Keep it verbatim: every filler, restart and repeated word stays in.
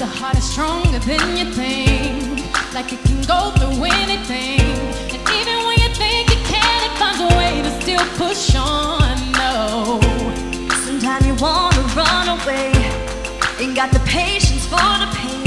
the heart is stronger than you think, like it can go through anything. And even when you think you can, it finds a way to still push on. No, sometimes you wanna run away, ain't got the patience for the pain.